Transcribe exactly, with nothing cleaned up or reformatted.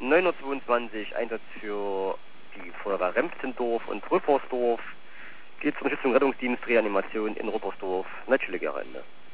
neunhundertzweiundzwanzig, Einsatz für die Feuerwehr Remstendorf und Rüppersdorf. Geht zur Unterstützung Rettungsdienst, Reanimation in Rüppersdorf, Netschlige Rende.